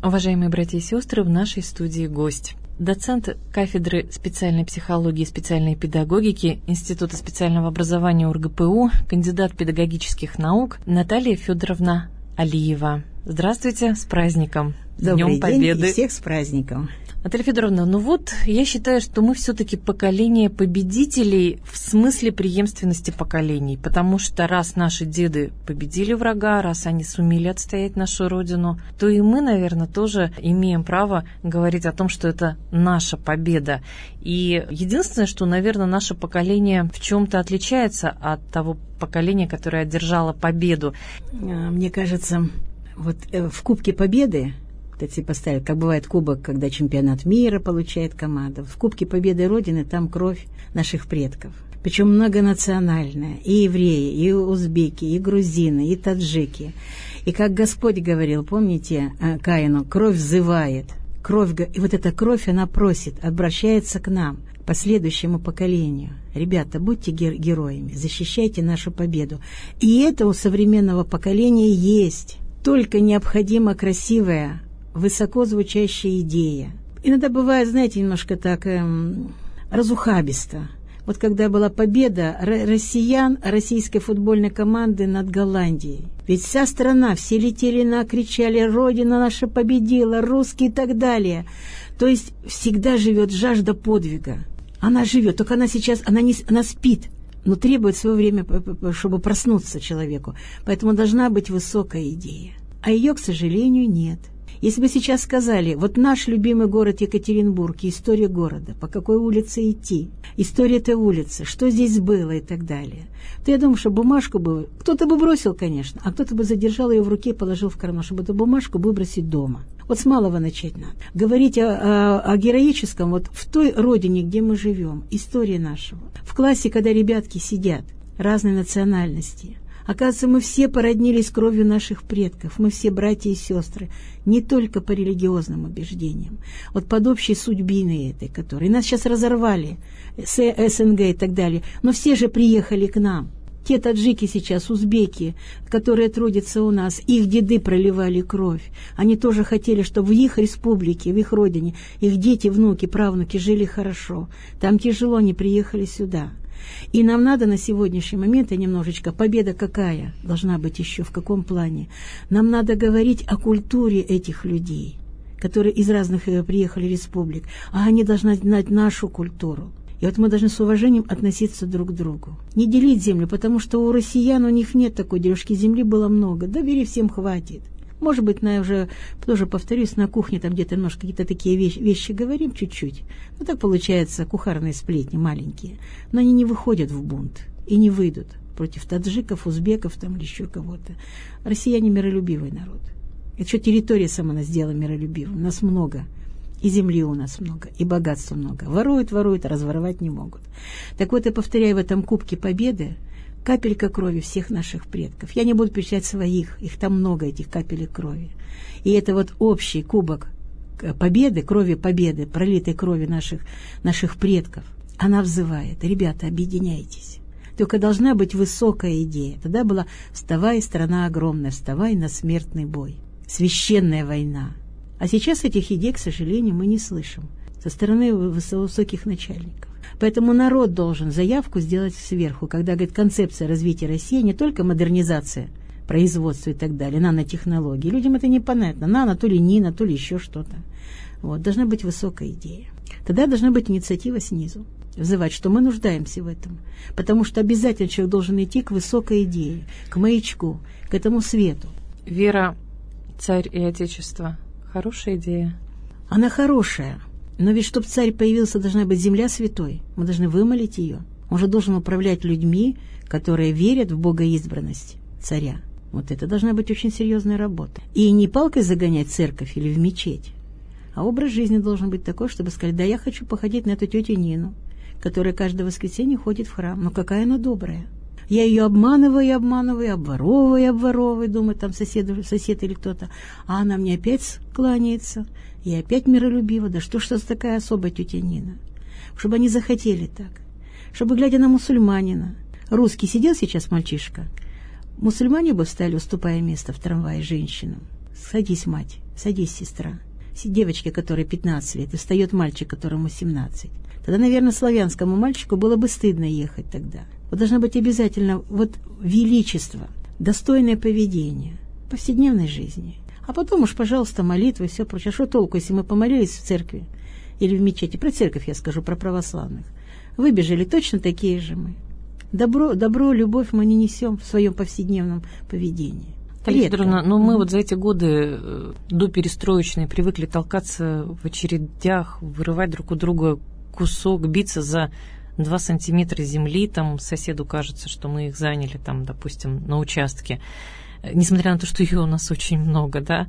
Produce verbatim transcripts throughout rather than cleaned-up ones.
Уважаемые братья и сестры, в нашей студии гость. Доцент кафедры специальной психологии и специальной педагогики Института специального образования УрГПУ, кандидат педагогических наук Наталья Федоровна Алиева. Здравствуйте, с праздником! Добрый Днем Победы! День и всех с праздником! Наталья Федоровна, ну вот я считаю, что мы все-таки поколение победителей в смысле преемственности поколений, потому что раз наши деды победили врага, раз они сумели отстоять нашу родину, то и мы, наверное, тоже имеем право говорить о том, что это наша победа. И единственное, что, наверное, наше поколение в чем-то отличается от того поколения, которое одержало победу. Мне кажется, вот в Кубке Победы, кстати, поставить, как бывает кубок, когда чемпионат мира получает команда. В Кубке Победы Родины там кровь наших предков. Причем многонациональная. И евреи, и узбеки, и грузины, и таджики. И как Господь говорил, помните, Каину, кровь взывает. Кровь, и вот эта кровь, она просит, обращается к нам, к последующему поколению. Ребята, будьте гер- героями, защищайте нашу победу. И это у современного поколения есть. Только необходима красивая, высоко звучащая идея. Иногда бывает, знаете, немножко так эм, разухабисто. Вот когда была победа россиян, российской футбольной команды над Голландией. Ведь вся страна, все летели на, кричали: «Родина наша победила», «русские» и так далее. То есть всегда живет жажда подвига. Она живет, только она сейчас, она, не, она спит, но требует свое время, чтобы проснуться человеку. Поэтому должна быть высокая идея. А ее, к сожалению, нет. Если бы сейчас сказали, вот наш любимый город Екатеринбург, история города, по какой улице идти, история этой улицы, что здесь было и так далее, то я думаю, что бумажку бы, кто-то бы бросил, конечно, а кто-то бы задержал ее в руке и положил в карман, чтобы эту бумажку выбросить дома. Вот с малого начать надо. Говорить о, о, о героическом, вот в той родине, где мы живем, истории нашего. В классе, когда ребятки сидят разной национальности, оказывается, мы все породнились кровью наших предков, мы все братья и сестры, не только по религиозным убеждениям, вот под общей судьбиной этой, которой нас сейчас разорвали, с СНГ и так далее, но все же приехали к нам. Те таджики сейчас, узбеки, которые трудятся у нас, их деды проливали кровь. Они тоже хотели, чтобы в их республике, в их родине, их дети, внуки, правнуки жили хорошо. Там тяжело, они приехали сюда. И нам надо на сегодняшний момент, и немножечко, победа какая должна быть еще, в каком плане? Нам надо говорить о культуре этих людей, которые из разных приехали республик, а они должны знать нашу культуру. И вот мы должны с уважением относиться друг к другу. Не делить землю, потому что у россиян, у них нет такой дележки, земли было много, да бери, всем хватит. Может быть, на уже, тоже повторюсь, на кухне там где-то немножко какие-то такие вещи, вещи говорим чуть-чуть. Ну, так получается, кухарные сплетни маленькие. Но они не выходят в бунт и не выйдут против таджиков, узбеков там или еще кого-то. Россияне миролюбивый народ. Это что, территория сама нас сделала миролюбивым. Нас много. И земли у нас много, и богатства много. Воруют, воруют, а разворовать не могут. Так вот, я повторяю, в этом Кубке Победы капелька крови всех наших предков. Я не буду перечислять своих, их там много, этих капелек крови. И это вот общий кубок победы, крови победы, пролитой крови наших, наших предков, она взывает: ребята, объединяйтесь. Только должна быть высокая идея. Тогда была: вставай, страна огромная, вставай на смертный бой. Священная война. А сейчас этих идей, к сожалению, мы не слышим со стороны высоких начальников. Поэтому народ должен заявку сделать сверху, когда, говорит, концепция развития России, не только модернизация производства и так далее, нанотехнологии. Людям это непонятно. Нано, то ли нина, то ли еще что-то. Вот. Должна быть высокая идея. Тогда должна быть инициатива снизу. Взывать, что мы нуждаемся в этом. Потому что обязательно человек должен идти к высокой идее, к маячку, к этому свету. Вера, царь и отечество. Хорошая идея. Она хорошая. Но ведь, чтобы царь появился, должна быть земля святой. Мы должны вымолить ее. Он же должен управлять людьми, которые верят в богоизбранность царя. Вот это должна быть очень серьезная работа. И не палкой загонять в церковь или в мечеть, а образ жизни должен быть такой, чтобы сказать: да, я хочу походить на эту тетю Нину, которая каждое воскресенье ходит в храм. Но какая она добрая. Я ее обманываю, обманываю, обворовываю, обворовываю, думаю, там сосед, сосед или кто-то. А она мне опять кланяется. И опять миролюбива. Да что ж это такая особая тетя Нина? Чтобы они захотели так. Чтобы, глядя на мусульманина, русский сидел сейчас мальчишка, мусульмане бы встали, уступая место в трамвае женщинам. Садись, мать, садись, сестра. Девочке, которой пятнадцать лет, и встает мальчик, которому семнадцать. Тогда, наверное, славянскому мальчику было бы стыдно ехать тогда. Вот должно быть обязательно вот величество, достойное поведение в повседневной жизни. А потом уж, пожалуйста, молитва и все прочее. А что толку, если мы помолились в церкви или в мечети? Про церковь я скажу, про православных. Выбежали точно такие же мы. Добро, добро, любовь мы не несем в своем повседневном поведении. Татьяна Федоровна, но мы вот за эти годы до перестроечной привыкли толкаться в очередях, вырывать друг у друга кусок, биться за два сантиметра земли, там соседу кажется, что мы их заняли, там, допустим, на участке, несмотря на то, что ее у нас очень много, да,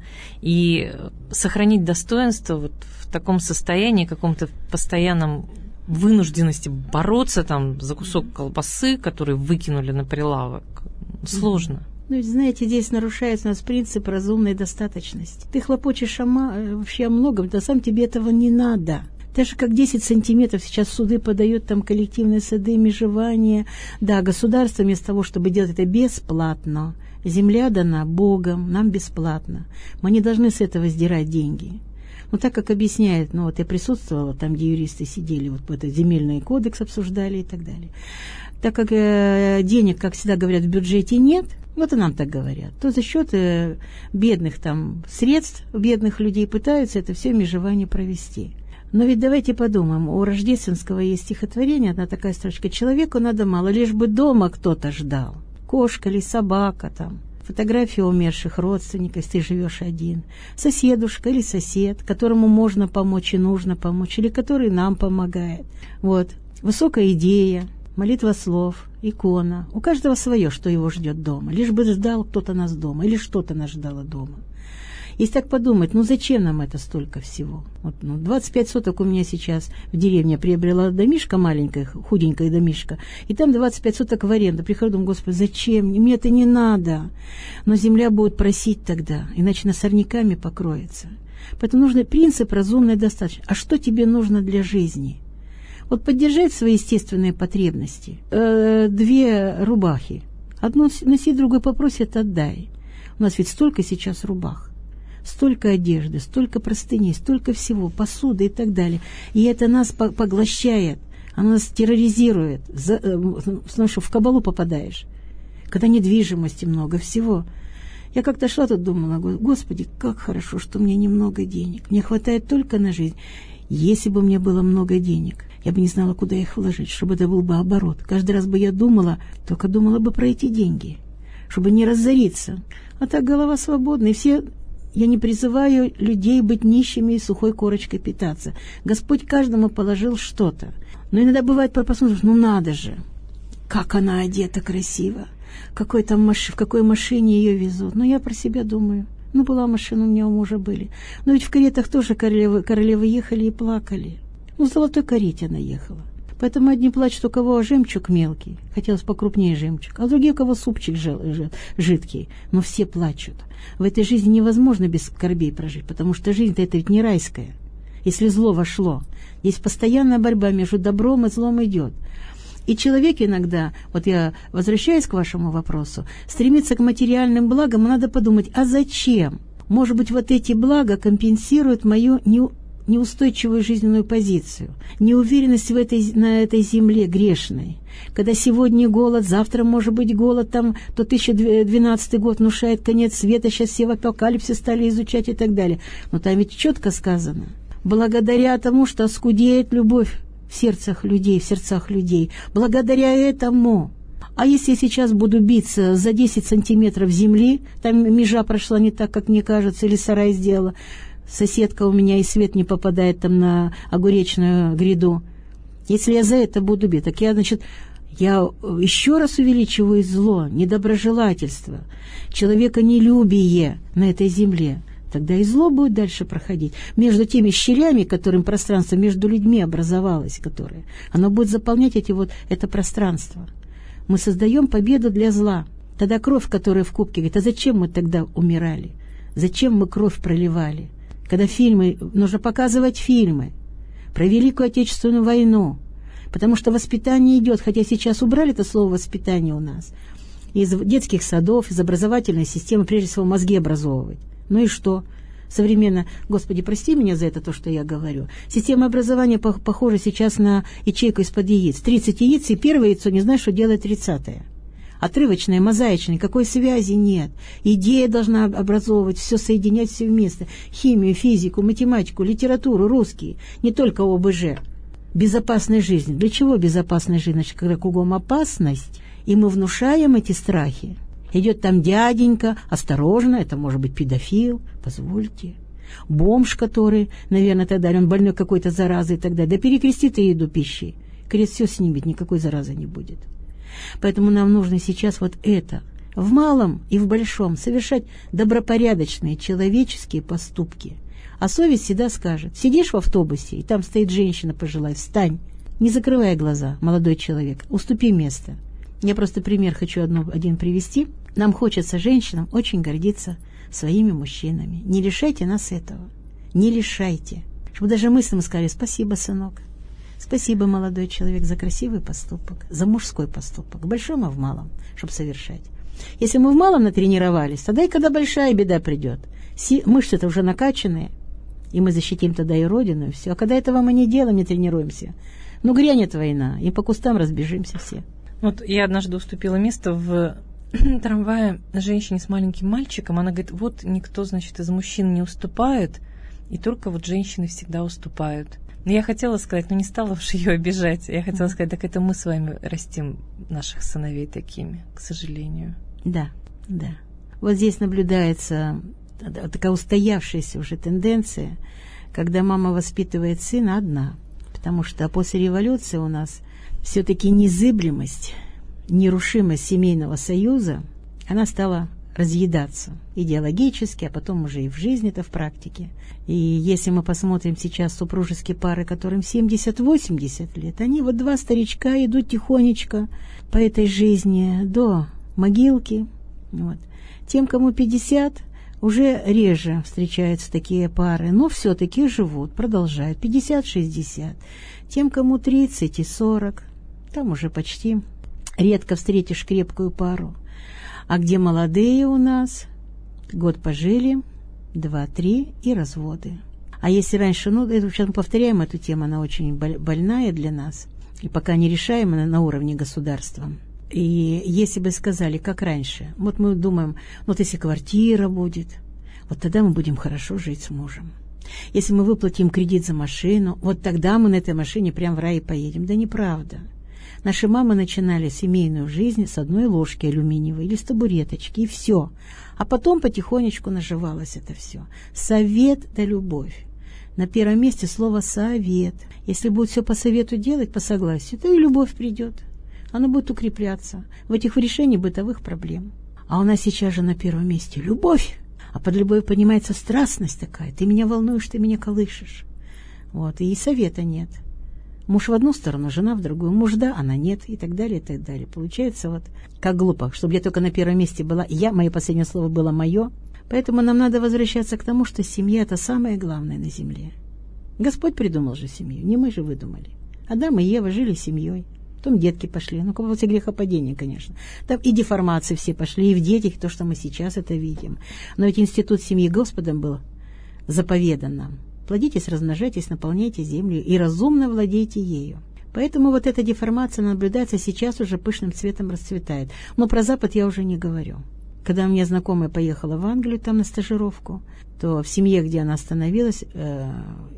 и сохранить достоинство вот в таком состоянии, каком-то постоянном вынужденности бороться там за кусок колбасы, который выкинули на прилавок, сложно. Ну, ведь, знаете, здесь нарушается у нас принцип разумной достаточности. Ты хлопочешь о, вообще о многом, да сам тебе этого не надо. Даже как десять сантиметров сейчас суды подают, там коллективные суды, межевания. Да, государство вместо того, чтобы делать это бесплатно. Земля дана Богом, нам бесплатно. Мы не должны с этого сдирать деньги. Но так как объясняет, ну вот я присутствовала там, где юристы сидели, вот этот земельный кодекс обсуждали и так далее. Так как э, денег, как всегда говорят, в бюджете нет, вот и нам так говорят, то за счет э, бедных там средств, бедных людей пытаются это все межевание провести. Но ведь давайте подумаем, у Рождественского есть стихотворение, одна такая строчка: «Человеку надо мало, лишь бы дома кто-то ждал, кошка или собака там». Фотографии умерших родственников, если ты живешь один, соседушка или сосед, которому можно помочь и нужно помочь, или который нам помогает. Вот. Высокая идея, молитва слов, икона. У каждого свое, что его ждет дома. Лишь бы ждал кто-то нас дома, или что-то нас ждало дома. Если так подумать, ну зачем нам это столько всего? Вот, ну, двадцать пять соток у меня сейчас в деревне приобрела домишка маленькая, худенькая домишка, и там двадцать пять соток в аренду. Прихожу, думаю, Господи, зачем? Мне это не надо. Но земля будет просить тогда, иначе она сорняками покроется. Поэтому нужен принцип разумной достаточности. А что тебе нужно для жизни? Вот поддержать свои естественные потребности. Э, две рубахи. Одну носи, другую попросит, отдай. У нас ведь столько сейчас рубах. Столько одежды, столько простыней, столько всего, посуды и так далее. И это нас поглощает, оно нас терроризирует, за, потому что в кабалу попадаешь, когда недвижимости много, всего. Я как-то шла тут, думала, Господи, как хорошо, что у меня немного денег, мне хватает только на жизнь. Если бы у меня было много денег, я бы не знала, куда их вложить, чтобы это был бы оборот. Каждый раз бы я думала, только думала бы про эти деньги, чтобы не разориться. А так голова свободна, и все... Я не призываю людей быть нищими и сухой корочкой питаться. Господь каждому положил что-то. Но иногда бывает, посмотришь, ну надо же, как она одета красиво, какой там маш... в какой машине ее везут. Но я про себя думаю, ну была машина, у меня у мужа были. Но ведь в каретах тоже королевы, королевы ехали и плакали. Ну в золотой карете она ехала. Поэтому одни плачут, у кого жемчуг мелкий, хотелось покрупнее жемчуг, а другие, у кого супчик жидкий, но все плачут. В этой жизни невозможно без скорбей прожить, потому что жизнь-то это ведь не райская. Если зло вошло, есть постоянная борьба между добром и злом идет. И человек иногда, вот я возвращаюсь к вашему вопросу, стремится к материальным благам, надо подумать, а зачем? Может быть, вот эти блага компенсируют мою неудачу, неустойчивую жизненную позицию, неуверенность в этой, на этой земле грешной. Когда сегодня голод, завтра может быть голод, там, то тысяча двенадцатый год внушает конец света, сейчас все в апокалипсисе стали изучать и так далее. Но там ведь четко сказано, благодаря тому, что оскудеет любовь в сердцах людей, в сердцах людей, благодаря этому. А если я сейчас буду биться за десять сантиметров земли, там межа прошла не так, как мне кажется, или сарай сделала, соседка у меня и свет не попадает там на огуречную гряду. Если я за это буду бить, так я, значит, я еще раз увеличиваю зло, недоброжелательство, человеконелюбие на этой земле. Тогда и зло будет дальше проходить. Между теми щелями, которым пространство между людьми образовалось, которое, оно будет заполнять эти вот, это пространство. Мы создаем победу для зла. Тогда кровь, которая в кубке, говорит, а зачем мы тогда умирали? Зачем мы кровь проливали? Когда фильмы, нужно показывать фильмы про Великую Отечественную войну, потому что воспитание идет, хотя сейчас убрали это слово «воспитание» у нас, из детских садов, из образовательной системы, прежде всего, мозги образовывать. Ну и что? Современно, Господи, прости меня за это, то, что я говорю. Система образования по- похожа сейчас на ячейку из-под яиц. тридцать яиц, и первое яйцо не знаешь, что делает тридцатое. Отрывочное, мозаичное, никакой связи нет. Идея должна образовывать, все соединять все вместе. Химию, физику, математику, литературу, русский, не только ОБЖ. Безопасной жизни. Для чего безопасная жизнь? Значит, когда кругом опасность, и мы внушаем эти страхи. Идет там дяденька, осторожно, это может быть педофил, позвольте. Бомж, который, наверное, так далее, он больной какой-то заразой и так далее. Да перекрести ты еду пищей. Крест все снимет, никакой заразы не будет. Поэтому нам нужно сейчас вот это, в малом и в большом, совершать добропорядочные человеческие поступки. А совесть всегда скажет: сидишь в автобусе, и там стоит женщина пожилая, встань, не закрывай глаза, молодой человек, уступи место. Я просто пример хочу одну, один привести. Нам хочется, женщинам, очень гордиться своими мужчинами. Не лишайте нас этого, не лишайте. Чтобы даже мы сказали: спасибо, сынок. Спасибо, молодой человек, за красивый поступок, за мужской поступок, в большом и в малом, чтобы совершать. Если мы в малом натренировались, тогда и когда большая беда придет, мышцы-то уже накачанные, и мы защитим тогда и родину, и все. А когда этого мы не делаем, не тренируемся, ну грянет война, и по кустам разбежимся все. Вот я однажды уступила место в трамвае женщине с маленьким мальчиком. Она говорит: вот никто, значит, из мужчин не уступает, и только вот женщины всегда уступают. Но я хотела сказать, но не стала уж ее обижать. Я хотела сказать: так это мы с вами растим наших сыновей такими, к сожалению. Да, да. Вот здесь наблюдается такая устоявшаяся уже тенденция, когда мама воспитывает сына одна. Потому что после революции у нас все-таки незыблемость, нерушимость семейного союза, она стала разъедаться идеологически, а потом уже и в жизни, это в практике. И если мы посмотрим сейчас супружеские пары, которым семьдесят-восемьдесят лет, они вот два старичка идут тихонечко по этой жизни до могилки. Вот. Тем, кому пятьдесят, уже реже встречаются такие пары, но все-таки живут, продолжают. пятьдесят-шестьдесят. Тем, кому тридцать и сорок, там уже почти редко встретишь крепкую пару. А где молодые у нас, год пожили, два-три и разводы. А если раньше, ну, это, сейчас мы повторяем эту тему, она очень больная для нас, и пока не решаема на уровне государства. И если бы сказали, как раньше, вот мы думаем, вот если квартира будет, вот тогда мы будем хорошо жить с мужем. Если мы выплатим кредит за машину, вот тогда мы на этой машине прям в рай поедем. Да неправда. Наши мамы начинали семейную жизнь с одной ложки алюминиевой или с табуреточки, и все. А потом потихонечку наживалось это все. Совет да любовь. На первом месте слово «совет». Если будет все по совету делать, по согласию, то и любовь придет. Она будет укрепляться в этих решениях бытовых проблем. А у нас сейчас же на первом месте любовь. А под любовью понимается страстность такая. Ты меня волнуешь, ты меня колышешь. Вот. И совета нет. Муж в одну сторону, жена в другую. Муж да, она нет, и так далее, и так далее. Получается вот как глупо, чтобы я только на первом месте была. Я, мое последнее слово было мое. Поэтому нам надо возвращаться к тому, что семья – это самое главное на земле. Господь придумал же семью, не мы же выдумали. Адам и Ева жили семьей. Потом детки пошли. Ну, после грехопадения, конечно. Там и деформации все пошли, и в детях, то, что мы сейчас это видим. Но ведь институт семьи Господом был заповедан нам. Плодитесь, размножайтесь, наполняйте землю и разумно владейте ею. Поэтому вот эта деформация наблюдается сейчас, уже пышным цветом расцветает. Но про Запад я уже не говорю. Когда у меня знакомая поехала в Англию там на стажировку, то в семье, где она остановилась, э,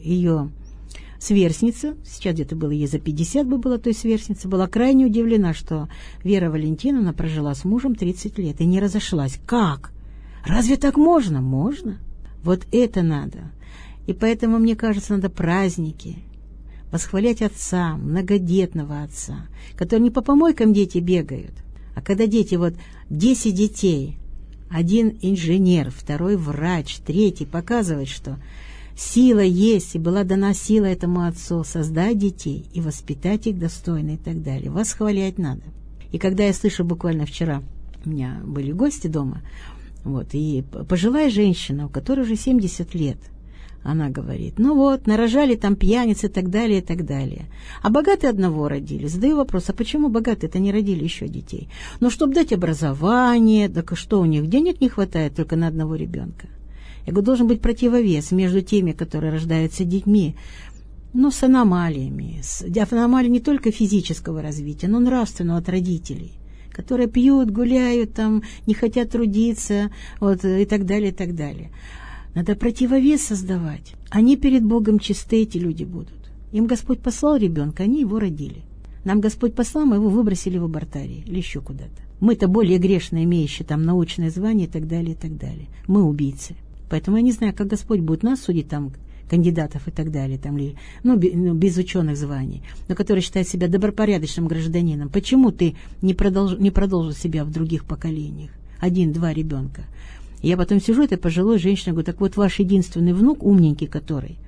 ее сверстница, сейчас где-то было ей за пятьдесят бы была той сверстница, была крайне удивлена, что Вера Валентиновна прожила с мужем тридцать лет и не разошлась. Как? Разве так можно? Можно. Вот это надо. И поэтому, мне кажется, надо праздники, восхвалять отца, многодетного отца, который не по помойкам дети бегают, а когда дети, вот десять детей, один инженер, второй врач, третий показывает, что сила есть, и была дана сила этому отцу создать детей и воспитать их достойно и так далее. Восхвалять надо. И когда я слышу, буквально вчера у меня были гости дома, вот, и пожилая женщина, у которой уже семьдесят лет, она говорит: ну вот, нарожали там пьяниц и так далее, и так далее. А богатые одного родили. Задаю вопрос: а почему богатые-то не родили еще детей? Ну, чтобы дать образование, так что у них денег не хватает только на одного ребенка? Я говорю, должен быть противовес между теми, которые рождаются детьми, но с аномалиями. С аномалиями не только физического развития, но нравственного от родителей, которые пьют, гуляют, там, не хотят трудиться, вот, и так далее, и так далее. Надо противовес создавать. Они перед Богом чисты, эти люди будут. Им Господь послал ребенка, они его родили. Нам Господь послал, мы его выбросили в абортарии или еще куда-то. Мы-то более грешные, имеющие там научное звание и так далее, и так далее. Мы убийцы. Поэтому я не знаю, как Господь будет нас судить, там, кандидатов и так далее, там, ну, без ученых званий, но которые считают себя добропорядочным гражданином. Почему ты не, продолж, не продолжил себя в других поколениях? Один-два ребенка. И я потом сижу, этой пожилой женщине, говорю, так вот ваш единственный внук, умненький который,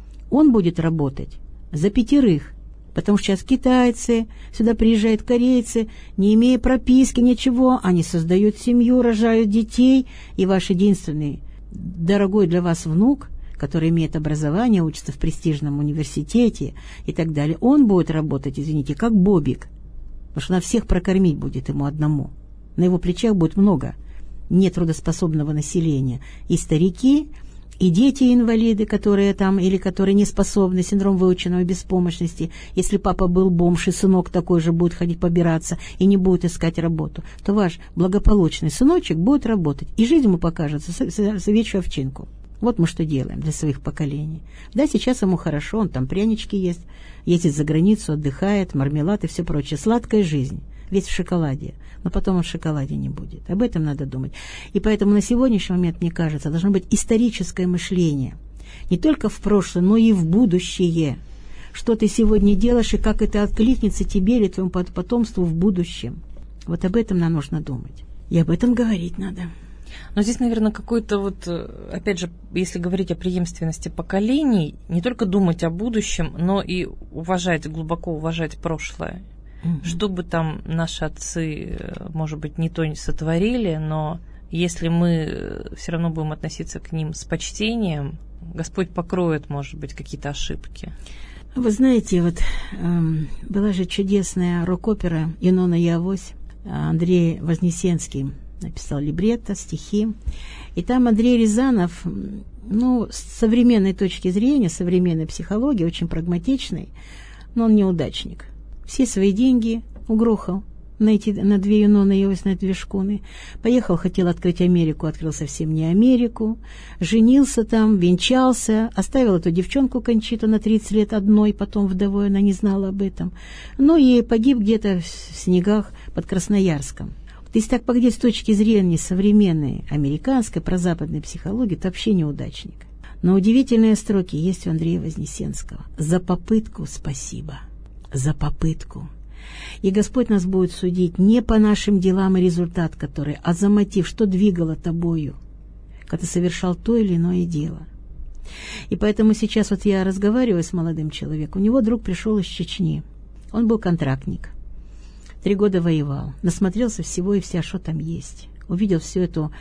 он будет работать за пятерых, потому что сейчас китайцы, сюда приезжают корейцы, не имея прописки, ничего, они создают семью, рожают детей, и ваш единственный дорогой для вас внук, который имеет образование, учится в престижном университете и так далее, он будет работать, извините, как Бобик, потому что на всех прокормить будет ему одному. На его плечах будет много нетрудоспособного населения. И старики, и дети-инвалиды, которые там, или которые не способны, синдром выученной беспомощности. Если папа был бомж, и сынок такой же будет ходить побираться и не будет искать работу, то ваш благополучный сыночек будет работать, и жизнь ему покажется с овечью овчинку. Вот мы что делаем для своих поколений. Да, сейчас ему хорошо, он там прянички ест, ездит за границу, отдыхает, мармелад и все прочее. Сладкая жизнь, весь в шоколаде. Но потом он в шоколаде не будет. Об этом надо думать. И поэтому на сегодняшний момент, мне кажется, должно быть историческое мышление. Не только в прошлое, но и в будущее. Что ты сегодня делаешь, и как это откликнется тебе или твоему потомству в будущем. Вот об этом нам нужно думать. И об этом говорить надо. Но здесь, наверное, какой-то вот, опять же, если говорить о преемственности поколений, не только думать о будущем, но и уважать, глубоко уважать прошлое. Mm-hmm. Что бы там наши отцы, может быть, не то не сотворили, но если мы все равно будем относиться к ним с почтением, Господь покроет, может быть, какие-то ошибки. Вы знаете, вот эм, была же чудесная рок-опера «Юнона и Авось», Андрей Вознесенский написал либретто, стихи. И там Андрей Рязанов, ну, с современной точки зрения, современной психологии, очень прагматичный, но он неудачник. Все свои деньги угрохал на, эти, на две Юноны и Авось, на две шкуны. Поехал, хотел открыть Америку, открыл совсем не Америку. Женился там, венчался, оставил эту девчонку Кончиту на тридцать лет одной, потом вдовой, она не знала об этом. Ну и погиб где-то в снегах под Красноярском. Если так поглядеть с точки зрения современной американской прозападной психологии, то вообще неудачник. Но удивительные строки есть у Андрея Вознесенского. «За попытку спасибо, за попытку». И Господь нас будет судить не по нашим делам и результат который, а за мотив, что двигало тобою, когда ты совершал то или иное дело. И поэтому сейчас вот я разговариваю с молодым человеком, у него друг пришел из Чечни, он был контрактник. Три года воевал, насмотрелся всего и вся, что там есть. Увидел всю эту,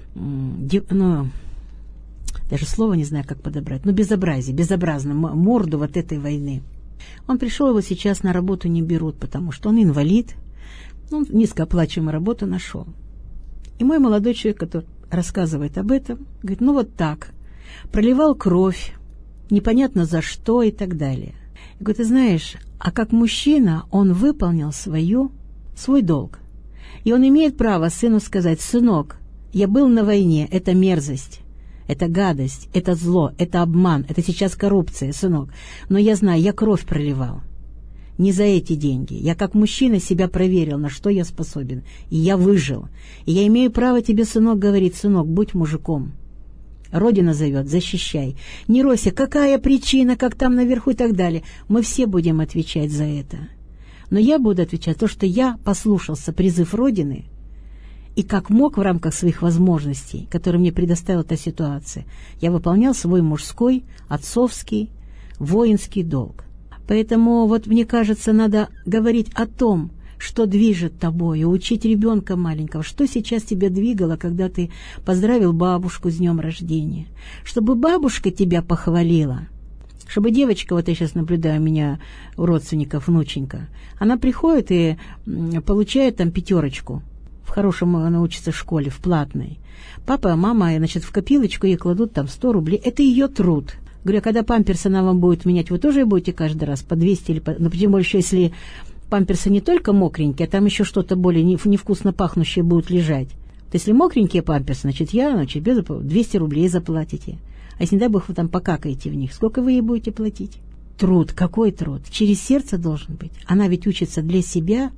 ну, даже слова не знаю, как подобрать, ну, безобразие, безобразную морду вот этой войны. Он пришел, его сейчас на работу не берут, потому что он инвалид, он низкооплачиваемую работу нашел. И мой молодой человек, который рассказывает об этом, говорит, ну, вот так, проливал кровь, непонятно за что и так далее. Я говорю, ты знаешь, а как мужчина он выполнил свою, свой долг. И он имеет право сыну сказать, сынок, я был на войне, это мерзость, это гадость, это зло, это обман, это сейчас коррупция, сынок. Но я знаю, я кровь проливал. Не за эти деньги. Я как мужчина себя проверил, на что я способен. И я выжил. И я имею право тебе, сынок, говорить, сынок, будь мужиком. Родина зовет, защищай. Не ройся, какая причина, как там наверху и так далее. Мы все будем отвечать за это. Но я буду отвечать за то, что я послушался призыв Родины и как мог в рамках своих возможностей, которые мне предоставила эта ситуация, я выполнял свой мужской, отцовский, воинский долг. Поэтому вот мне кажется, надо говорить о том, что движет тобой, учить ребенка маленького, что сейчас тебя двигало, когда ты поздравил бабушку с днем рождения, чтобы бабушка тебя похвалила, чтобы девочка, вот я сейчас наблюдаю у меня у родственников, внученька, она приходит и получает там пятерочку в хорошем она учится в школе, в платной. Папа, мама, значит, в копилочку ей кладут там сто рублей. Это ее труд. Говорю, а когда памперсы она вам будет менять, вы тоже будете каждый раз по двести или по... Ну, тем более, еще если памперсы не только мокренькие, а там еще что-то более невкусно пахнущее будет лежать. То если мокренькие памперсы, значит, я, значит, без двести рублей заплатите. А если, не дай бог, вы там покакаете в них, сколько вы ей будете платить? Труд, какой труд? Через сердце должен быть. Она ведь учится для себя,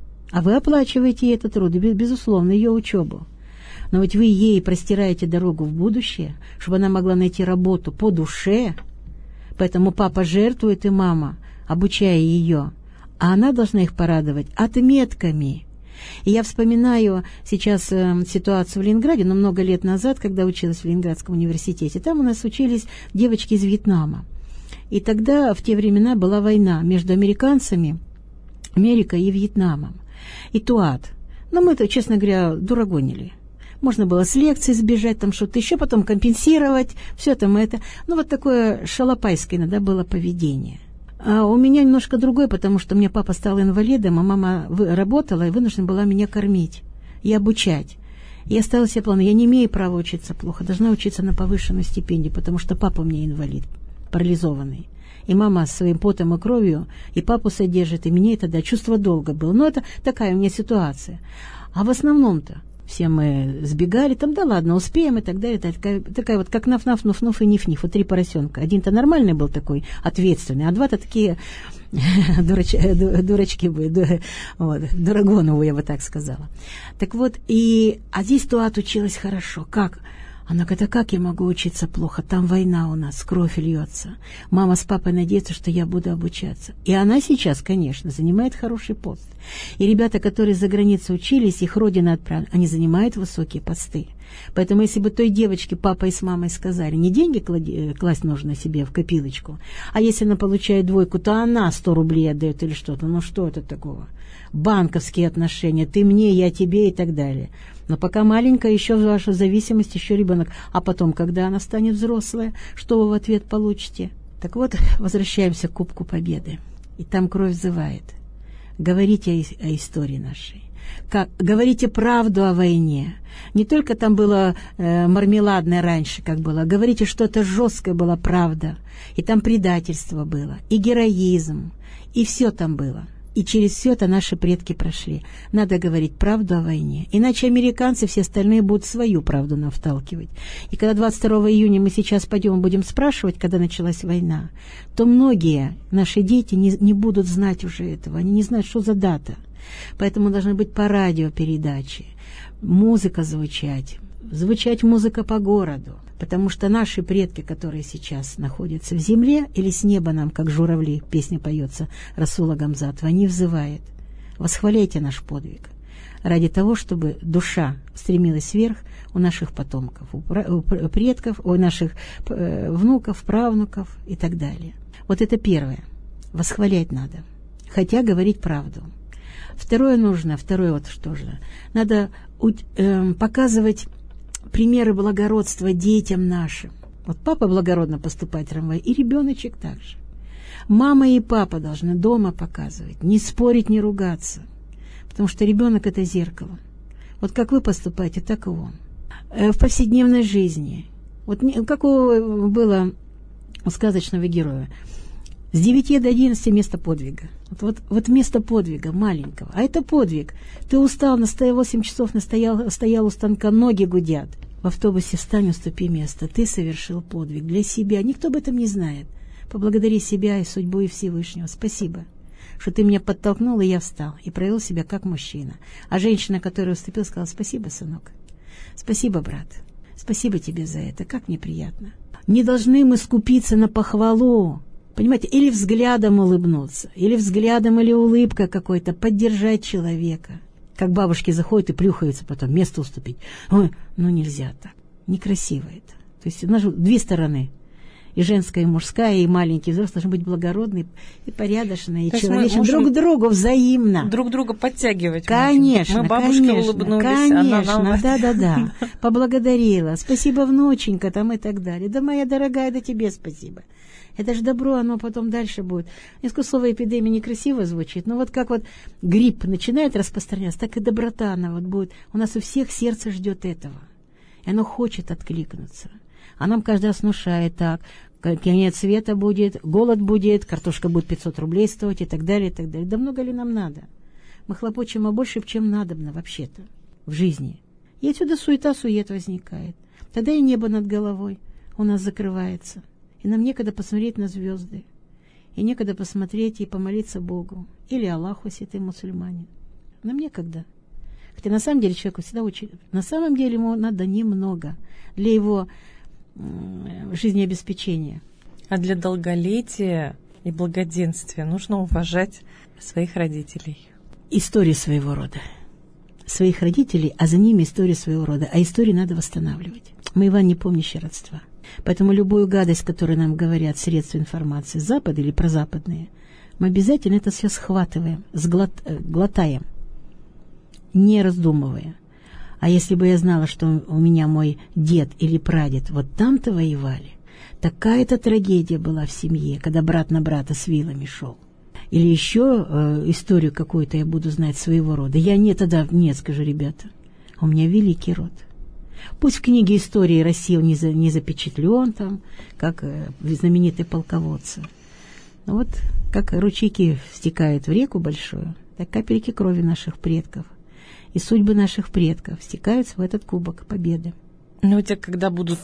а вы оплачиваете ей этот труд, безусловно, ее учебу. Но ведь вы ей простираете дорогу в будущее, чтобы она могла найти работу по душе. Поэтому папа жертвует и мама, обучая ее. А она должна их порадовать отметками. И я вспоминаю сейчас э, ситуацию в Ленинграде, но много лет назад, когда училась в Ленинградском университете. Там у нас учились девочки из Вьетнама. И тогда, в те времена, была война между американцами, Америкой и Вьетнамом. И ТУАТ. Но мы-то, честно говоря, дурагонили. Можно было с лекций сбежать, там что-то еще, потом компенсировать, все там это. Ну, вот такое шалопайское иногда было поведение. А у меня немножко другое, потому что у меня папа стал инвалидом, а мама работала и вынуждена была меня кормить и обучать. Я ставила себе план, я не имею права учиться плохо, должна учиться на повышенную стипендию, потому что папа у меня инвалид, парализованный. И мама своим потом и кровью и папу содержит, и мне это, да, чувство долга было. Но это такая у меня ситуация. А в основном-то все мы сбегали, там, да ладно, успеем и так далее. Такая, такая вот, как наф-наф, нуф-нуф и ниф-ниф. Вот три поросенка. Один-то нормальный был такой, ответственный, а два-то такие дурач, дурачки были, вот, дурагонову, я бы так сказала. Так вот, и, а здесь Туат училась хорошо. Как? Она говорит, а как я могу учиться плохо? Там война у нас, кровь льется. Мама с папой надеются, что я буду обучаться. И она сейчас, конечно, занимает хороший пост. И ребята, которые за границей учились, их родина отправила, они занимают высокие посты. Поэтому если бы той девочке папа и с мамой сказали, не деньги клади, класть нужно себе в копилочку, а если она получает двойку, то она сто рублей отдает или что-то. Ну что это такого? Банковские отношения, ты мне, я тебе и так далее. Но пока маленькая, еще ваша зависимость, еще ребенок. А потом, когда она станет взрослая, что вы в ответ получите? Так вот, возвращаемся к Кубку Победы. И там кровь взывает. Говорите о, о истории нашей. Как, говорите правду о войне. Не только там было э, мармеладное раньше, как было. Говорите, что это жесткая была правда. И там предательство было, и героизм, и все там было. И через все это наши предки прошли. Надо говорить правду о войне. Иначе американцы, все остальные будут свою правду нам вталкивать. И когда двадцать второго июня мы сейчас пойдем и будем спрашивать, когда началась война, то многие наши дети не, не будут знать уже этого. Они не знают, что за дата. Поэтому должны быть по радио передачи, музыка звучать, звучать музыка по городу. Потому что наши предки, которые сейчас находятся в земле, или с неба нам, как журавли, песня поется Расула Гамзатова, они взывают: восхваляйте наш подвиг, ради того, чтобы душа стремилась вверх у наших потомков, у предков, у наших внуков, правнуков и так далее. Вот это первое. Восхвалять надо, хотя говорить правду. Второе нужно, второе вот что же, надо э, показывать примеры благородства детям нашим. Вот папа благородно поступает в трамвай, и ребеночек также. Мама и папа должны дома показывать, не спорить, не ругаться, потому что ребенок — это зеркало. Вот как вы поступаете, так и он. В повседневной жизни, вот как у, было у сказочного героя, с девяти до одиннадцати место подвига. Вот, вот, вот место подвига маленького. А это подвиг. Ты устал, настоял восемь часов, настоял, стоял у станка, ноги гудят. В автобусе встань, уступи место. Ты совершил подвиг для себя. Никто об этом не знает. Поблагодари себя и судьбу, и Всевышнего. Спасибо, что ты меня подтолкнул, и я встал. И проявил себя как мужчина. А женщина, которая уступила, сказала: спасибо, сынок. Спасибо, брат. Спасибо тебе за это. Как мне приятно. Не должны мы скупиться на похвалу. Понимаете, или взглядом улыбнуться, или взглядом, или улыбкой какой-то, поддержать человека. Как бабушки заходят и плюхаются потом, место уступить. Ой, ну нельзя так, некрасиво это. То есть у нас же две стороны и женская, и мужская, и маленький, и взрослый должны быть благородные и порядочные, и человечные, друг к другу взаимно. Друг друга подтягивать. Конечно, мы бабушке конечно, улыбнулись, конечно, она нам... да-да-да, поблагодарила. Спасибо, внученька, там и так далее. Да, моя дорогая, да тебе спасибо. Это же добро, оно потом дальше будет. Несколько слово эпидемия некрасиво звучит, но вот как вот грипп начинает распространяться, так и доброта она вот будет. У нас у всех сердце ждет этого, и оно хочет откликнуться. А нам каждый раз внушает так, конец света будет, голод будет, картошка будет пятьсот рублей стоить и так далее, и так далее. Да много ли нам надо? Мы хлопочем о большем, чем надобно вообще-то в жизни. И отсюда суета-сует возникает. Тогда и небо над головой у нас закрывается. И нам некогда посмотреть на звезды, и некогда посмотреть и помолиться Богу, или Аллаху, если ты мусульманин. Нам некогда. Хотя на самом деле человеку всегда очень... На самом деле ему надо немного для его м- жизнеобеспечения. А для долголетия и благоденствия нужно уважать своих родителей. Истории своего рода. Своих родителей, а за ними истории своего рода. А истории надо восстанавливать. Мы, Иван, не помнящие родства. Поэтому любую гадость, которую нам говорят средства информации, Запад или прозападные, мы обязательно это все схватываем, сглот, глотаем, не раздумывая. А если бы я знала, что у меня мой дед или прадед вот там-то воевали, такая-то трагедия была в семье, когда брат на брата с вилами шел. Или еще э, историю какую-то я буду знать своего рода. Я не тогда, нет, скажу, ребята, у меня великий род. Пусть в книге истории России он не, за, не запечатлен там, как э, знаменитые полководцы. Но вот как ручейки стекают в реку большую, так капельки крови наших предков и судьбы наших предков стекаются в этот кубок победы. Ну, у тебя, когда будут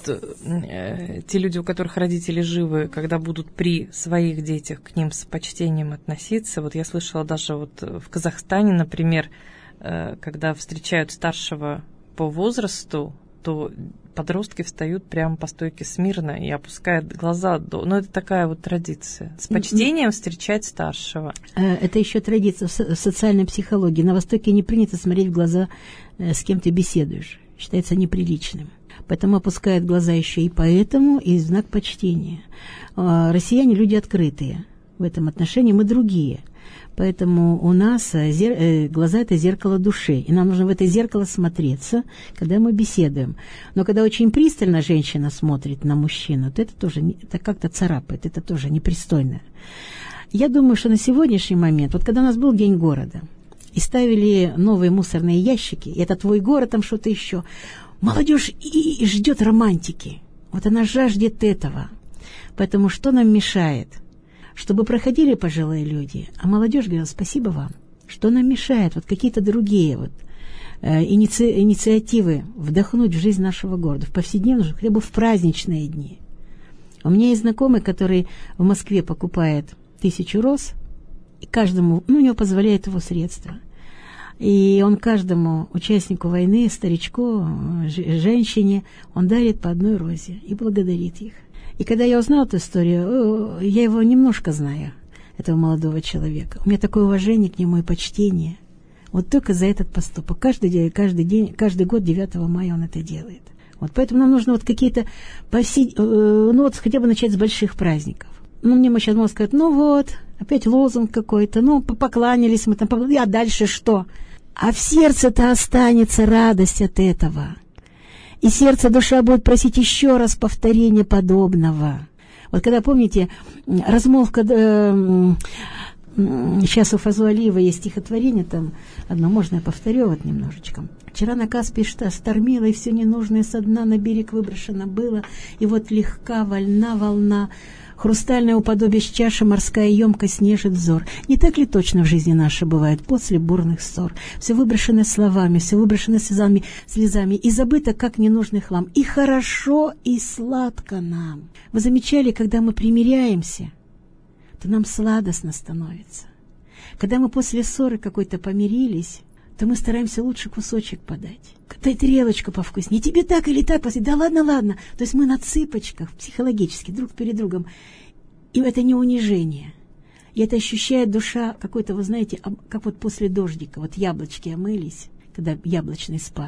э, те люди, у которых родители живы, когда будут при своих детях к ним с почтением относиться, вот я слышала даже вот в Казахстане, например, э, когда встречают старшего по возрасту, то подростки встают прямо по стойке смирно и опускают глаза. Ну, это такая вот традиция. С почтением встречать старшего. Это еще традиция в социальной психологии. На Востоке не принято смотреть в глаза, с кем ты беседуешь. Считается неприличным. Поэтому опускают глаза еще и поэтому, и знак почтения. Россияне люди открытые. В этом отношении мы другие. Поэтому у нас зер... глаза – это зеркало души, и нам нужно в это зеркало смотреться, когда мы беседуем. Но когда очень пристально женщина смотрит на мужчину, то это тоже это как-то царапает, это тоже непристойно. Я думаю, что на сегодняшний момент, вот когда у нас был День города, и ставили новые мусорные ящики, и это твой город, там что-то еще, молодежь и, и ждет романтики. Вот она жаждет этого. Поэтому что нам мешает? Чтобы проходили пожилые люди, а молодежь говорила: спасибо вам. Что нам мешает? Вот какие-то другие вот э, иници, инициативы вдохнуть в жизнь нашего города, в повседневную, хотя бы в праздничные дни. У меня есть знакомый, который в Москве покупает тысячу роз, и каждому, ну, у него позволяет его средства. И он каждому участнику войны, старичку, женщине, он дарит по одной розе и благодарит их. И когда я узнала эту историю, я его немножко знаю, этого молодого человека. У меня такое уважение к нему и почтение. Вот только за этот поступок. Каждый день, каждый день, каждый год девятого мая он это делает. Вот поэтому нам нужно вот какие-то, повсед... ну вот хотя бы начать с больших праздников. Ну, мне сейчас можно сказать: ну вот, опять лозунг какой-то, ну, покланялись мы там, а дальше что? А в сердце-то останется радость от этого. И сердце, душа будет просить еще раз повторения подобного. Вот когда, помните, размолвка, э, э, сейчас у Фазуалиева есть стихотворение, там одно, можно я повторю вот немножечко. Вчера на Каспий штормило, и все ненужное со дна на берег выброшено было, и вот легка, вольна волна, хрустальное уподобие чаши, морская емкость нежит взор. Не так ли точно в жизни нашей бывает после бурных ссор? Все выброшено словами, все выброшено слезами, слезами, и забыто, как ненужный хлам. И хорошо, и сладко нам. Вы замечали, когда мы примиряемся, то нам сладостно становится. Когда мы после ссоры какой-то помирились, то мы стараемся лучше кусочек подать. Дай тарелочку повкуснее. Тебе так или так? Да ладно, ладно. То есть мы на цыпочках, психологически, друг перед другом. И это не унижение. И это ощущает душа какой-то, вы знаете, как вот после дождика. Вот яблочки омылись, когда яблочный спас.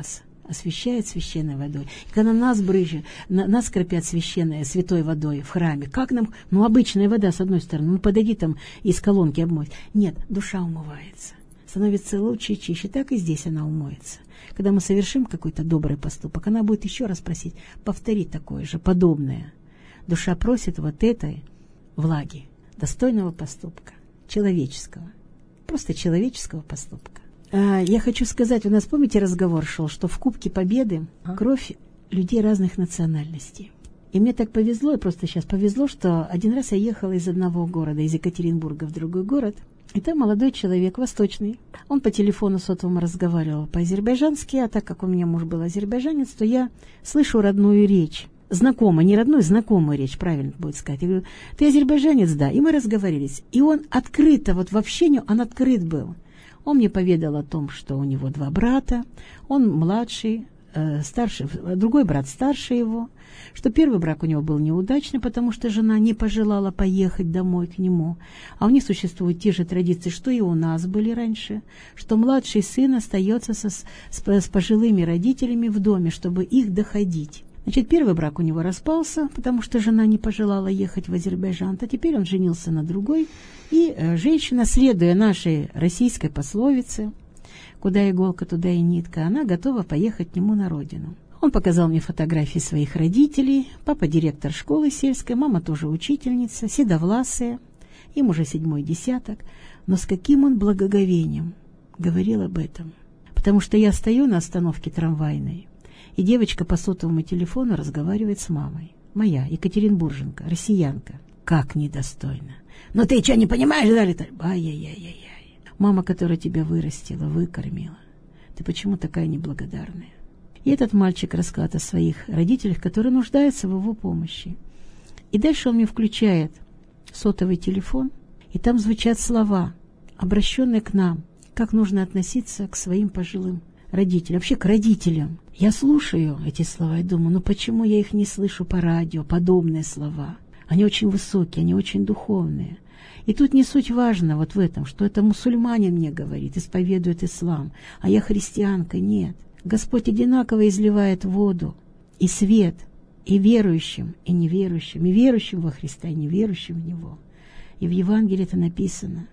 освящает священной водой. И когда нас брызжет, на, нас кропят священной, святой водой в храме, как нам, ну, обычная вода, с одной стороны, ну, подойди там из колонки обмыть. Нет, душа умывается, становится лучше и чище, так и здесь она умоется. Когда мы совершим какой-то добрый поступок, она будет еще раз просить повторить такое же, подобное. Душа просит вот этой влаги, достойного поступка, человеческого, просто человеческого поступка. А, я хочу сказать, у нас, помните, разговор шел, что в Кубке Победы кровь людей разных национальностей. И мне так повезло, и просто сейчас повезло, что один раз я ехала из одного города, из Екатеринбурга в другой город, и там молодой человек, восточный. Он по телефону сотовому разговаривал по-азербайджански, а так как у меня муж был азербайджанец, то я слышу родную речь. Знакомую, не родную, знакомую речь, правильно будет сказать. Я говорю, ты азербайджанец, да. И мы разговорились. И он открыто, вот в общении он открыт был. Он мне поведал о том, что у него два брата, он младший, э, старший, другой брат старше его, что первый брак у него был неудачный, потому что жена не пожелала поехать домой к нему. А у них существуют те же традиции, что и у нас были раньше, что младший сын остается со, с, с пожилыми родителями в доме, чтобы их доходить. Значит, первый брак у него распался, потому что жена не пожелала ехать в Азербайджан, а теперь он женился на другой. И э, женщина, следуя нашей российской пословице, куда иголка, туда и нитка, она готова поехать к нему на родину. Он показал мне фотографии своих родителей. Папа директор школы сельской, мама тоже учительница, седовласая, им уже седьмой десяток. Но с каким он благоговением говорил об этом. Потому что я стою на остановке трамвайной, и девочка по сотовому телефону разговаривает с мамой. Моя, екатеринбурженка, россиянка. Как недостойно. Но ты что, не понимаешь, Дарья? Ай-яй-яй-яй-яй. Мама, которая тебя вырастила, выкормила. Ты почему такая неблагодарная? И этот мальчик рассказывает о своих родителях, которые нуждаются в его помощи. И дальше он мне включает сотовый телефон, и там звучат слова, обращенные к нам, как нужно относиться к своим пожилым родителям, вообще к родителям. Я слушаю эти слова и думаю, ну почему я их не слышу по радио, подобные слова? Они очень высокие, они очень духовные. И тут не суть важно вот в этом, что это мусульманин мне говорит, исповедует ислам, а я христианка. Нет. Господь одинаково изливает воду и свет и верующим, и неверующим, и верующим во Христа, и неверующим в Него. И в Евангелии это написано.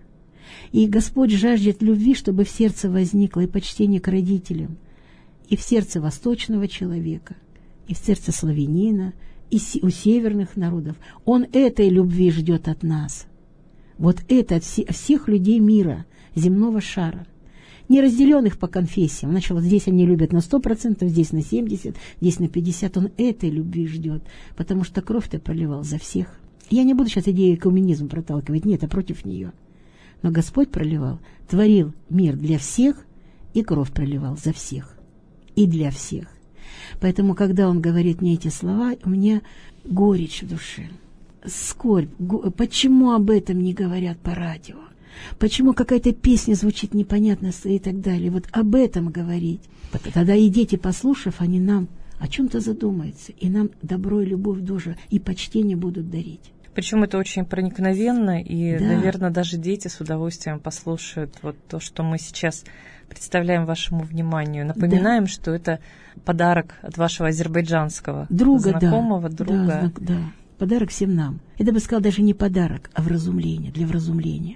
И Господь жаждет любви, чтобы в сердце возникло и почтение к родителям, и в сердце восточного человека, и в сердце славянина, и у северных народов. Он этой любви ждет от нас. Вот это от всех людей мира, земного шара. Не разделенных по конфессиям. Сначала здесь они любят на сто процентов, здесь на семьдесят процентов, здесь на пятьдесят процентов. Он этой любви ждет, потому что кровь-то проливал за всех. Я не буду сейчас идею коммунизма проталкивать, нет, а против нее. Но Господь проливал, творил мир для всех, и кровь проливал за всех. И для всех. Поэтому, когда Он говорит мне эти слова, у меня горечь в душе, скорбь. Почему об этом не говорят по радио? Почему какая-то песня звучит непонятно и так далее? Вот об этом говорить. Тогда и дети, послушав, они нам о чем-то задумаются, и нам добро и любовь тоже, и почтение будут дарить. Причем это очень проникновенно, и, да. наверное, даже дети с удовольствием послушают вот то, что мы сейчас представляем вашему вниманию. Напоминаем, да. что это подарок от вашего азербайджанского друга, знакомого, да. друга. Да, да, подарок всем нам. Это бы сказал даже не подарок, а вразумление, для вразумления.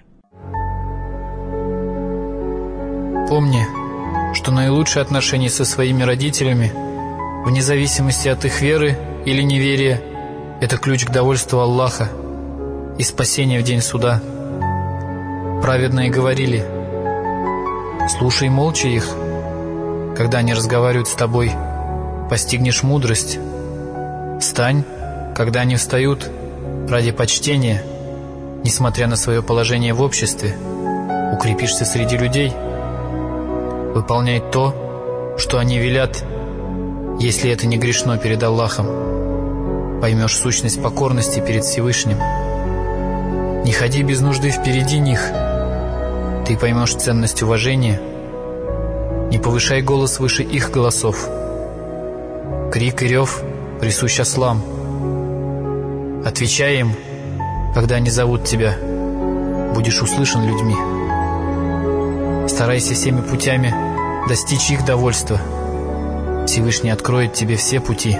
Помни, что наилучшие отношения со своими родителями, вне зависимости от их веры или неверия, это ключ к довольству Аллаха и спасения в день суда. Праведные говорили: слушай молча их, когда они разговаривают с тобой, постигнешь мудрость. Встань, когда они встают, ради почтения, несмотря на свое положение в обществе, укрепишься среди людей. Выполняй то, что они велят, если это не грешно перед Аллахом. Поймешь сущность покорности перед Всевышним. Не ходи без нужды впереди них. Ты поймешь ценность уважения. Не повышай голос выше их голосов. Крик и рев присущ ослам. Отвечай им, когда они зовут тебя. Будешь услышан людьми. Старайся всеми путями достичь их довольства. Всевышний откроет тебе все пути.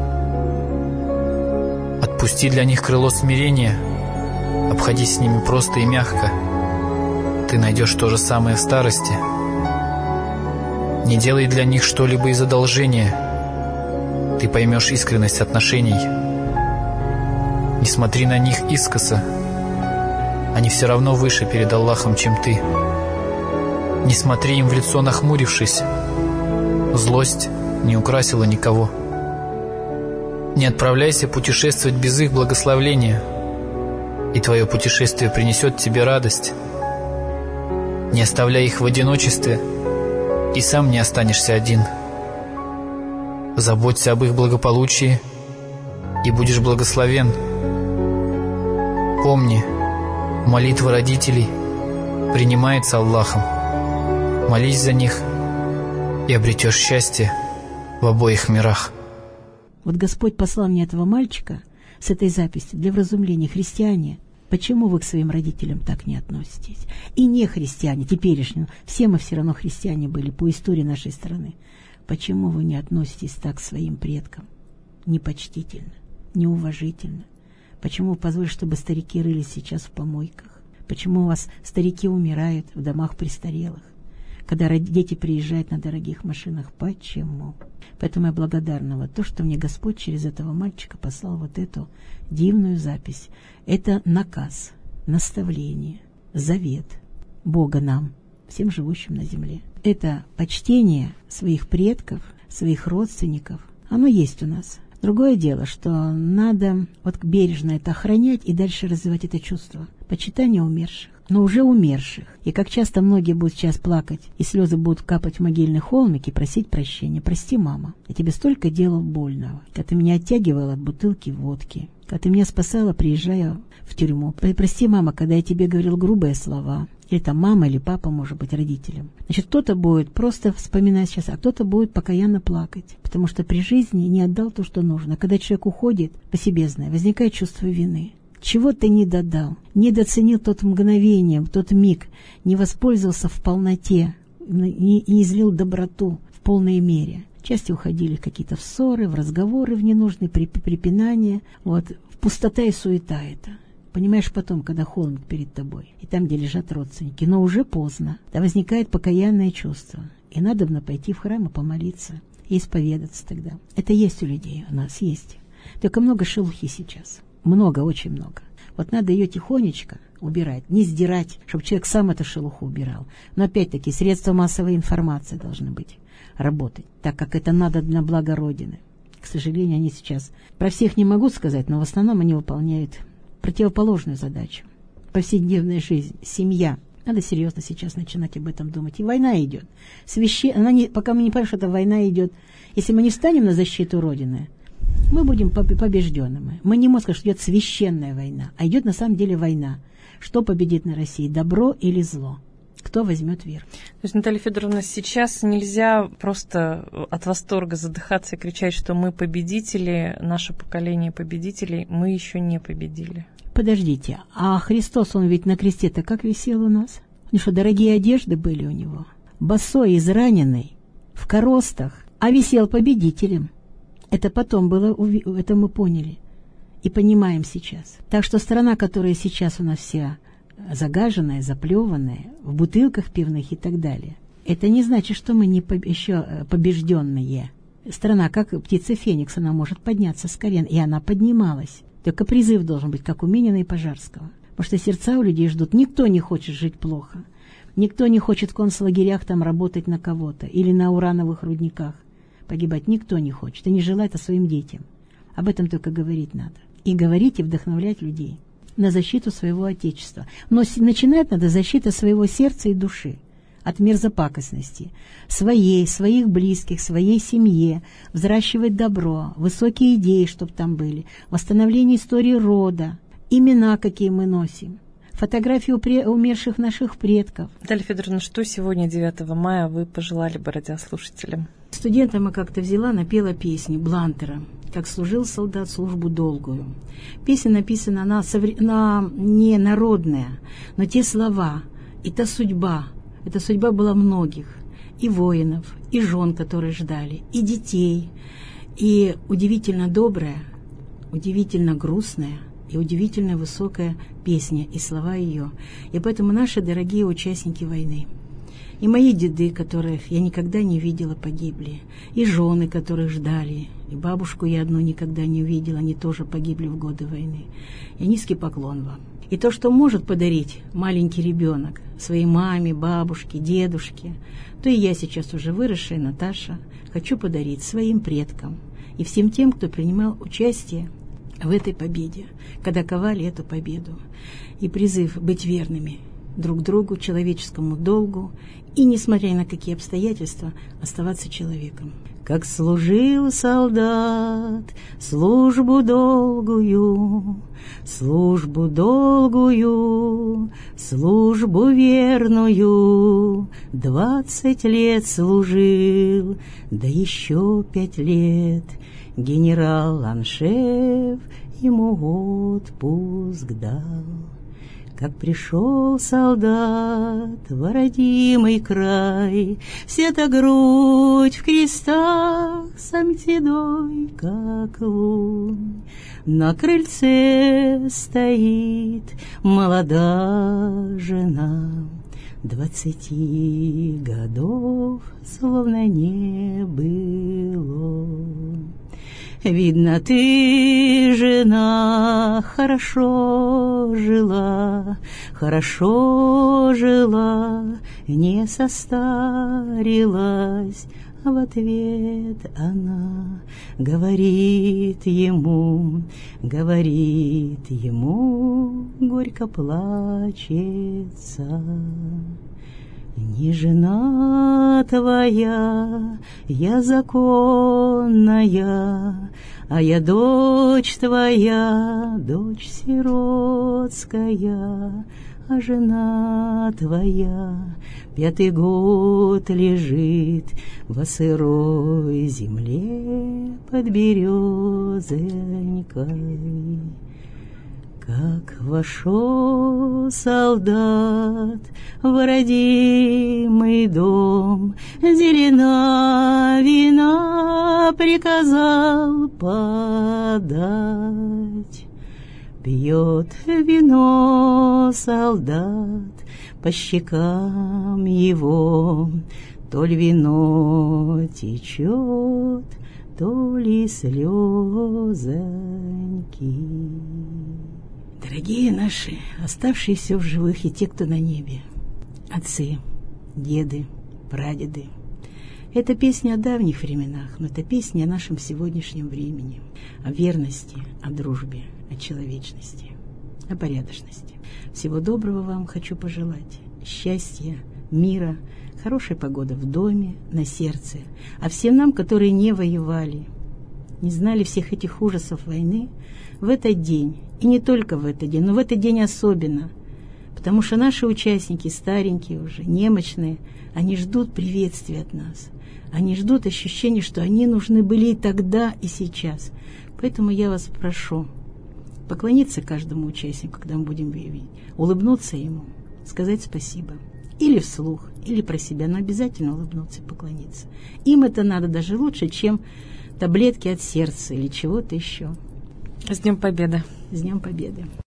Отпусти для них крыло смирения, обходись с ними просто и мягко. Ты найдешь то же самое в старости. Не делай для них что-либо из одолжения. Ты поймешь искренность отношений. Не смотри на них искоса. Они все равно выше перед Аллахом, чем ты. Не смотри им в лицо, нахмурившись. Злость не украсила никого. Не отправляйся путешествовать без их благословления, и твое путешествие принесет тебе радость. Не оставляй их в одиночестве, и сам не останешься один. Заботься об их благополучии, и будешь благословен. Помни, молитва родителей принимается Аллахом. Молись за них, и обретешь счастье в обоих мирах. Вот Господь послал мне этого мальчика с этой записью для вразумления. Христиане, почему вы к своим родителям так не относитесь? И не христиане, теперешние, все мы все равно христиане были по истории нашей страны. Почему вы не относитесь так к своим предкам? Непочтительно, неуважительно. Почему вы позволите, чтобы старики рылись сейчас в помойках? Почему у вас старики умирают в домах престарелых, когда дети приезжают на дорогих машинах? Почему? Поэтому я благодарна вот то, что мне Господь через этого мальчика послал вот эту дивную запись. Это наказ, наставление, завет Бога нам, всем живущим на земле. Это почтение своих предков, своих родственников. Оно есть у нас. Другое дело, что надо вот бережно это охранять и дальше развивать это чувство почитания умерших, но уже умерших. И как часто многие будут сейчас плакать, и слезы будут капать в могильный холмик и просить прощения. Прости, мама, я тебе столько делал больного, когда ты меня оттягивала от бутылки водки, когда ты меня спасала, приезжая в тюрьму. Прости, мама, когда я тебе говорил грубые слова. Или там мама, или папа, может быть, родителям. Значит, кто-то будет просто вспоминать сейчас, а кто-то будет покаянно плакать, потому что при жизни не отдал то, что нужно. Когда человек уходит, по себе знаю, возникает чувство вины. Чего ты не додал, не доценил тот мгновение, тот миг, не воспользовался в полноте, не, не излил доброту в полной мере. Части уходили какие-то в ссоры, в разговоры, в ненужные припинания. Вот, в пустота и суета это. Понимаешь потом, когда холмик перед тобой, и там, где лежат родственники, но уже поздно. Да возникает покаянное чувство, и надобно пойти в храм и помолиться, и исповедаться тогда. Это есть у людей, у нас есть. Только много шелухи сейчас. Много, очень много. Вот надо ее тихонечко убирать, не сдирать, чтобы человек сам эту шелуху убирал. Но опять-таки средства массовой информации должны быть, работать, так как это надо для блага Родины. К сожалению, они сейчас, про всех не могу сказать, но в основном они выполняют противоположную задачу. Повседневная жизнь, семья. Надо серьезно сейчас начинать об этом думать. И война идет. Свяще... Она не... Пока мы не понимаем, что эта война идет. Если мы не встанем на защиту Родины, мы будем побежденными. Мы не можем сказать, что идет священная война, а идет на самом деле война. Что победит на России, добро или зло? Кто возьмет верх? То есть, Наталья Федоровна, сейчас нельзя просто от восторга задыхаться и кричать, что мы победители, наше поколение победителей, мы еще не победили. Подождите, а Христос, он ведь на кресте-то как висел у нас? Ну что, дорогие одежды были у него? Босой, израненный, в коростах, а висел победителем. Это потом было, это мы поняли и понимаем сейчас. Так что страна, которая сейчас у нас вся загаженная, заплеванная, в бутылках пивных и так далее, это не значит, что мы не по, еще побежденные. Страна, как птица Феникс, она может подняться с колен, и она поднималась. Только призыв должен быть, как у Минина и Пожарского. Потому что сердца у людей ждут. Никто не хочет жить плохо. Никто не хочет в концлагерях там работать на кого-то или на урановых рудниках погибать. Никто не хочет и не желает это своим детям. Об этом только говорить надо. И говорить, и вдохновлять людей на защиту своего Отечества. Но начинать надо с защиты своего сердца и души от мерзопакостности. Своей, своих близких, своей семье. Взращивать добро, высокие идеи, чтобы там были. Восстановление истории рода. Имена, какие мы носим. Фотографии умерших наших предков. Наталья Федоровна, что сегодня, девятого мая, вы пожелали бы радиослушателям? Студентам я как-то взяла, напела песню Блантера «Как служил солдат службу долгую». Песня написана, она, она не народная, но те слова и та судьба, эта судьба была многих. и воинов, и жен, которые ждали, и детей, и удивительно добрая, удивительно грустная и удивительно высокая песня и слова ее. И поэтому наши дорогие участники войны, и мои деды, которых я никогда не видела, погибли, и жены, которых ждали, и бабушку я одну никогда не увидела, они тоже погибли в годы войны. И низкий поклон вам. И то, что может подарить маленький ребенок своей маме, бабушке, дедушке, то и я сейчас уже выросшая Наташа хочу подарить своим предкам и всем тем, кто принимал участие в этой победе, когда ковали эту победу. И призыв быть верными друг другу, человеческому долгу, и, несмотря на какие обстоятельства, оставаться человеком. Как служил солдат службу долгую, службу долгую, службу верную, двадцать лет служил, да еще пять лет генерал-аншеф ему отпуск дал. Как пришел солдат в родимый край, вся-то грудь в крестах, сам седой, как лунь. На крыльце стоит молодая жена, двадцати годов словно не было. Видно, ты, жена, хорошо жила, хорошо жила, не состарилась. А в ответ она говорит ему, говорит ему, горько плачется. Не жена твоя, я законная, а я дочь твоя, дочь сиротская, а жена твоя пятый год лежит во сырой земле под березонькой. Как вошел солдат в родимый дом, зелена вина приказал подать. Пьет вино солдат, по щекам его то ли вино течет, то ли слезоньки. Дорогие наши, оставшиеся в живых и те, кто на небе, отцы, деды, прадеды, это песня о давних временах, но это песня о нашем сегодняшнем времени, о верности, о дружбе, о человечности, о порядочности. Всего доброго вам хочу пожелать, счастья, мира, хорошей погоды в доме, на сердце, а всем нам, которые не воевали, не знали всех этих ужасов войны, в этот день, и не только в этот день, но в этот день особенно, потому что наши участники, старенькие уже, немощные, они ждут приветствия от нас, они ждут ощущения, что они нужны были и тогда, и сейчас. Поэтому я вас прошу поклониться каждому участнику, когда мы будем видеть, улыбнуться ему, сказать спасибо, или вслух, или про себя, но обязательно улыбнуться и поклониться. Им это надо даже лучше, чем таблетки от сердца или чего-то еще. С Днем Победы! С Днем Победы!